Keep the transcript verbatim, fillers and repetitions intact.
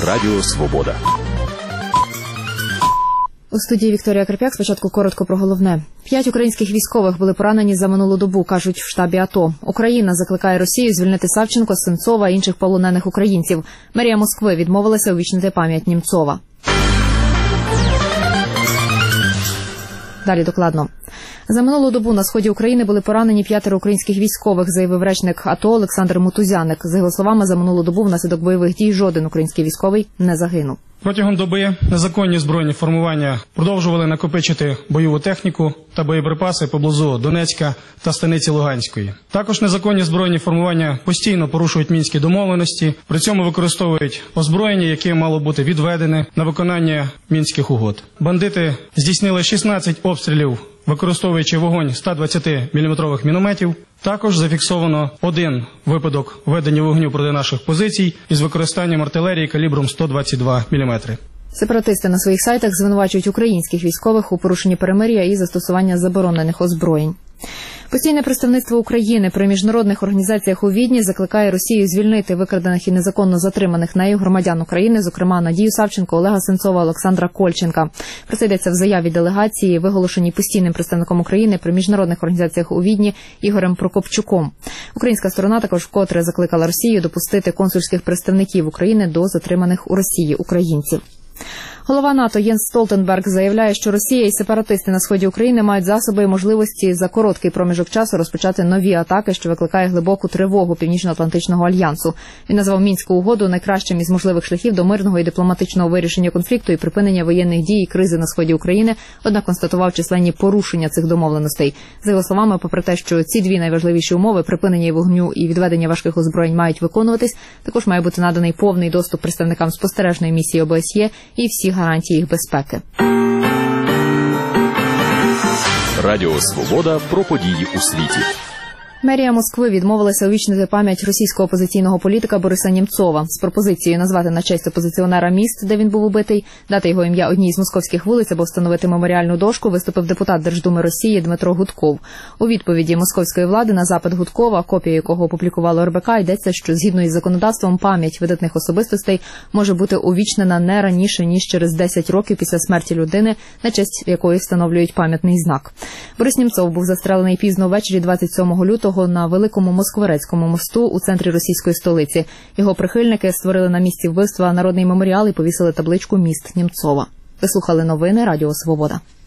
Радіо Свобода. У студії Вікторія Карп'як. Спочатку коротко про головне. П'ять українських військових були поранені за минулу добу, кажуть в штабі АТО. Україна закликає Росію звільнити Савченко, Сенцова і інших полонених українців. Мерія Москви відмовилася увічнити пам'ять Німцова. Далі докладно. За минулу добу на сході України були поранені п'ятеро українських військових, заявив речник АТО Олександр Мутузяник. За його словами, за минулу добу внаслідок бойових дій жоден український військовий не загинув. Протягом доби незаконні збройні формування продовжували накопичити бойову техніку та боєприпаси поблизу Донецька та станиці Луганської. Також незаконні збройні формування постійно порушують мінські домовленості, при цьому використовують озброєння, яке мало бути відведене на виконання мінських угод. Бандити здійснили шістнадцять обстрілів, використовуючи вогонь ста двадцятиміліметрових мінометів. Також зафіксовано один випадок ведення вогню проти наших позицій із використанням артилерії калібром сто двадцять два міліметри. Сепаратисти на своїх сайтах звинувачують українських військових у порушенні перемир'я і застосування заборонених озброєнь. Постійне представництво України при міжнародних організаціях у Відні закликає Росію звільнити викрадених і незаконно затриманих нею громадян України, зокрема Надію Савченко, Олега Сенцова, Олександра Кольченка. Про це йдеться в заяві делегації, виголошеній постійним представником України при міжнародних організаціях у Відні Ігорем Прокопчуком. Українська сторона також вкотре закликала Росію допустити консульських представників України до затриманих у Росії українців. Голова НАТО Єнс Столтенберг заявляє, що Росія і сепаратисти на сході України мають засоби і можливості за короткий проміжок часу розпочати нові атаки, що викликає глибоку тривогу Північно-Атлантичного альянсу. Він назвав Мінську угоду найкращим із можливих шляхів до мирного і дипломатичного вирішення конфлікту і припинення воєнних дій і кризи на сході України, однак констатував численні порушення цих домовленостей. За його словами, попри те, що ці дві найважливіші умови – припинення вогню і відведення важких озброєнь – мають виконуватись, також має бути наданий повний доступ представникам спостережної місії О Б С Є і всі гарантії їх безпеки. Радіо Свобода про події у світі. Мерія Москви відмовилася увічнити пам'ять російського опозиційного політика Бориса Німцова. З пропозицією назвати на честь опозиціонера міст, де він був убитий, дати його ім'я одній з московських вулиць або встановити меморіальну дошку, виступив депутат Держдуми Росії Дмитро Гудков. У відповіді московської влади на запит Гудкова, копію якого опублікувало Р Б К, йдеться, що згідно із законодавством пам'ять видатних особистостей може бути увічнена не раніше, ніж через десять років після смерті людини, на честь якої встановлюють пам'ятний знак. Борис Німцов був застрелений пізно ввечері двадцять сьомого лютого на Великому Москворецькому мосту у центрі російської столиці. Його прихильники створили на місці вбивства народний меморіал і повісили табличку «Міст Німцова». Ви слухали новини Радіо Свобода.